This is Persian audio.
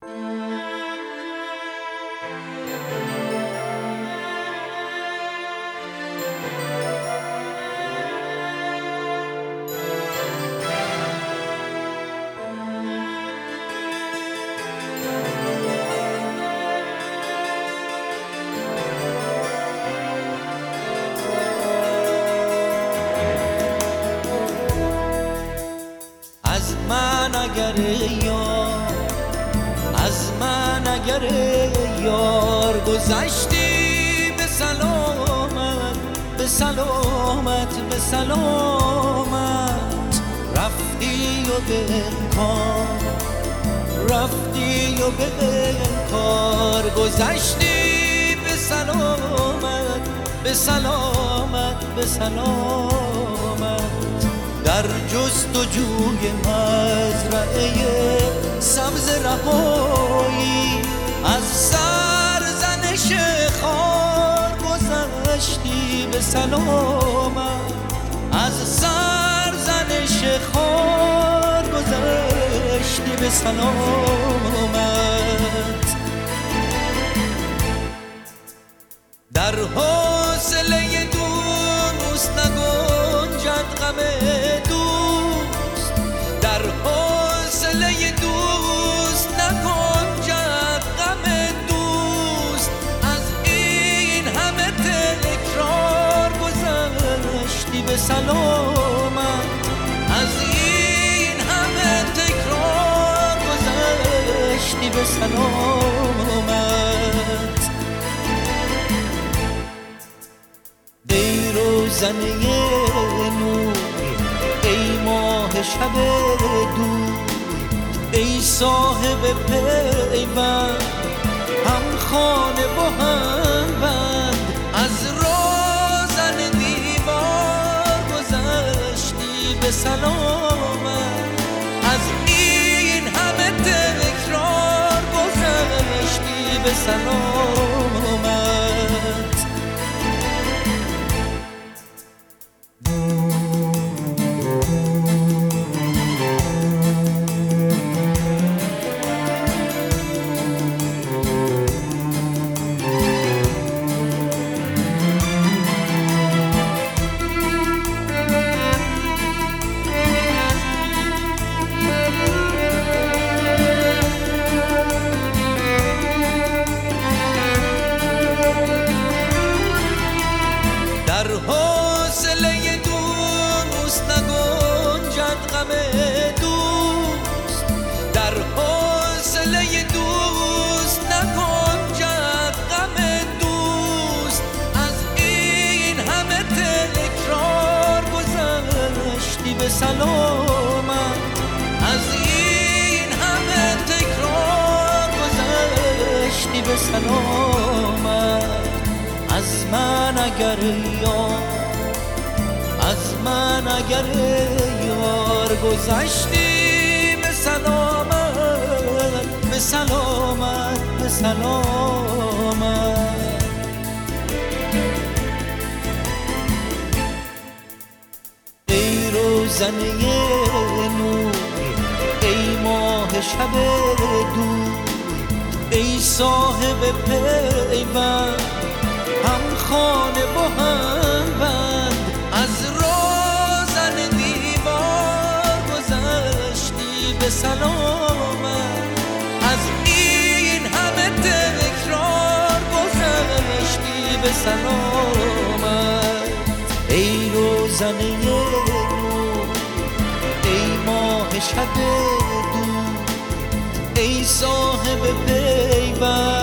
اگر یار گذشتی به سلامت، به سلامت، به سلامت، رفتی و به انکار، رفتی و به انکار گذشتی به سلامت، به سلامت، به سلامت، در جستجوی مزرعه سبز رهایی از سرزنش خار گذشتی به سلامت، از سرزنش خار گذشتی به سلامت، در حوصله دوست نگنجد غم دوست، در حوصله دوست نگنجد غم دوست، از این همه تکرار گذشتی به سلامت، از این همه تکرار گذشتی به سلامت، ای روزنه نور، ای ماه شب دور، ای صاحب پیوند، هم خانه و هم بند، از روزن دیوار گذشتی به سلامت، از این همه تکرار گذشتی به سلامت، در حوصله دوست نگنجد غم دوست، در حوصله دوست نگنجد غم دوست، از این همه تکرار گذشتی به سلامت، از این همه تکرار گذشتی به سلامت، از من اگر یار، از من اگر یار گذشتی به سلامت، به سلامت، به سلامت، ای روزنه نور، ای ماه شب دور، ای صاحب پیوند، هم خانه و هم بند، از روزن دیوار گذشتی به سلامت، از این همه تکرار گذشتی به سلامت، ای روزنه نور، ای ماه شب دور، ای صاحب پیوند،